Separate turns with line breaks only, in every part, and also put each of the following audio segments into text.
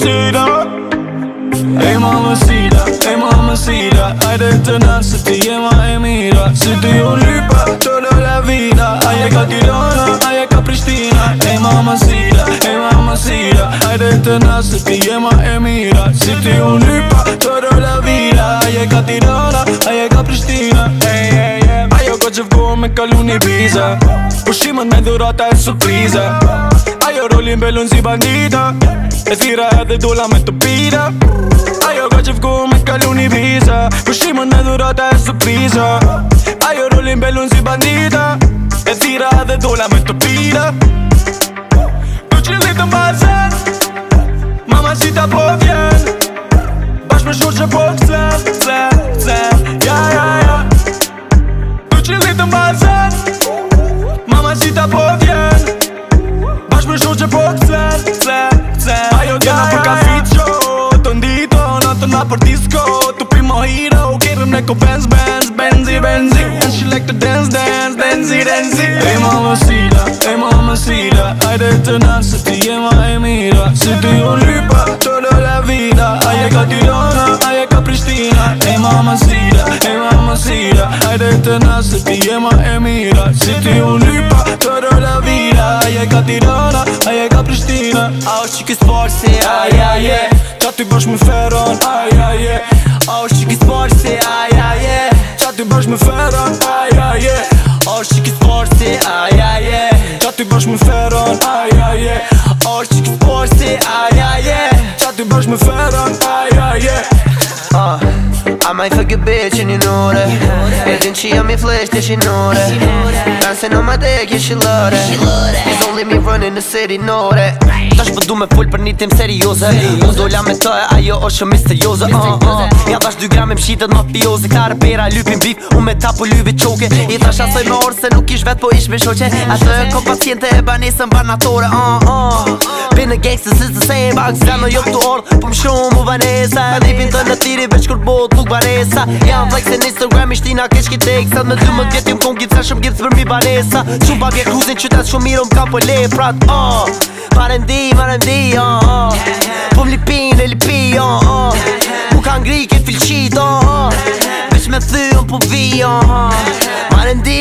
mamacita, hajde të na se ti je ma e mira. Se ti unë lypa, toda la vida. Aje ka Tirana, aje ka Prishtina. Ej mamacita, hajde të na se ti je ma e mira. Se ti unë lypa, toda la vida. Aje ka Tirana, aje ka Prishtina. Ajo ka që vgohë me kalu një biza. Pushimet me dhurata e surpriza. Ajo rolin belun si bandita. E thira edhe dola me të pira. Ajo ka që vgohë me kalu një biza. Pushimet me dhurata e surpriza. Ajo rolin belun si bandita. E thira edhe dola me të pira. Tu që litë m'bazen, mamacita po vjen. Bashk me shurë që po këcen, ja. Tu që litë m'bazen, mamacita po vjen. Bashk me shurë që po këcen. Ajo t'jena për kafiqo, të ndito, natëna për disco. Tu pi mojito, kerëm neko benzi. And she like to dance, Denzi. Ej mamacita, hajde të na se ti je ma e mira. Se ti unë lypa, toda la vida. Aje ka Tirana, aje ka Prishtina. Ej mamacita, hajde të na se ti je ma e mira. Se ti unë lypa, toda la vida. Aje ka Tirana, aje ka Prishtina.
Ajo që ki s'parsi, ajaje.
Qa ty bësh me feron, ajaje.
Ajo që ki s'parsi, ajaje.
Qa ty bësh me feron, ajaje.
Ajo që ki s'parsi, ajaje.
Qa ty bësh me feron, ajaje.
Ajo që ki s'parsi, ajaje.
Qa ty bësh me feron, ajaje.
I might fuck your bitch and you know that. E din që jam I flesh dhe she know that. Dancing on my dick, yeah she love that. It's only me running the city, know that. Tash po du me full për një tim serioze. Unë dolla me të e ajo është shumë misterioze. Ja dash 2 gram e mshitet mafioze. Klare pera, lypin bif, unë me tapo lyve qoke. I thash asoj me orë se nuk ish vet po ish me shoqe. Atë e kom paciente e banesën banatore. Been a gangster since the same box. Zano jo këtu orë, po më shumë u vanesa. Ripin të në tiri veç kur bot nuk vanesa. Jam flexin Instagram i shtina kesh ki tek. Sa në 12 vjet jom kon gjitha shumë gjithë për mi vanesa. Shumë pak e kruzin qytet shumë mirë m'ka po leprat. Marendi, po m'lipin e lipi, mu ka ngri ke filqit, veç me thyën po vi, Marendi,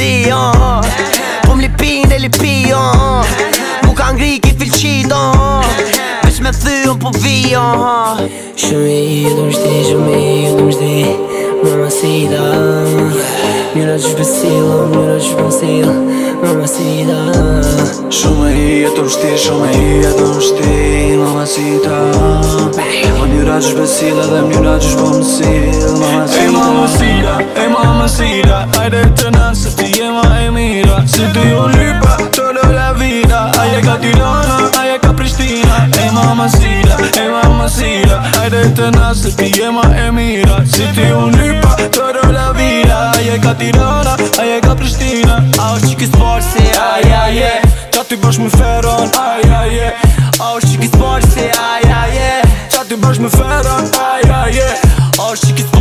po m'lipin e lipi, mu ka ngri ke filqit, veç me thyën po vi,
Shumë I du m'shti, mamacita. Mjëra që shbesila, mamacita.
Shumë I du m'shti, mamacita. Mjëra që shbesila dhe mjëra që shbomësil, mamacita. Ej mamacita, hajde të na se ti je ma e mira. Se ti unë lypa, toda la vida. Aje ka Tirana, aje ka Prishtina. Ej mamacita, hajde të na se ti je ma e mira. Se ti unë lypa, toda la vida. Aje ka Tirana, aje ka Prishtina.
Ajo që ki s'parsi, ajaje.
Qa ty bësh me feron, ajaje.
Ajo që ki s'parsi, ajaje.
Qa ty bësh me feron, ajaje.
Ajo që ki s'parsi,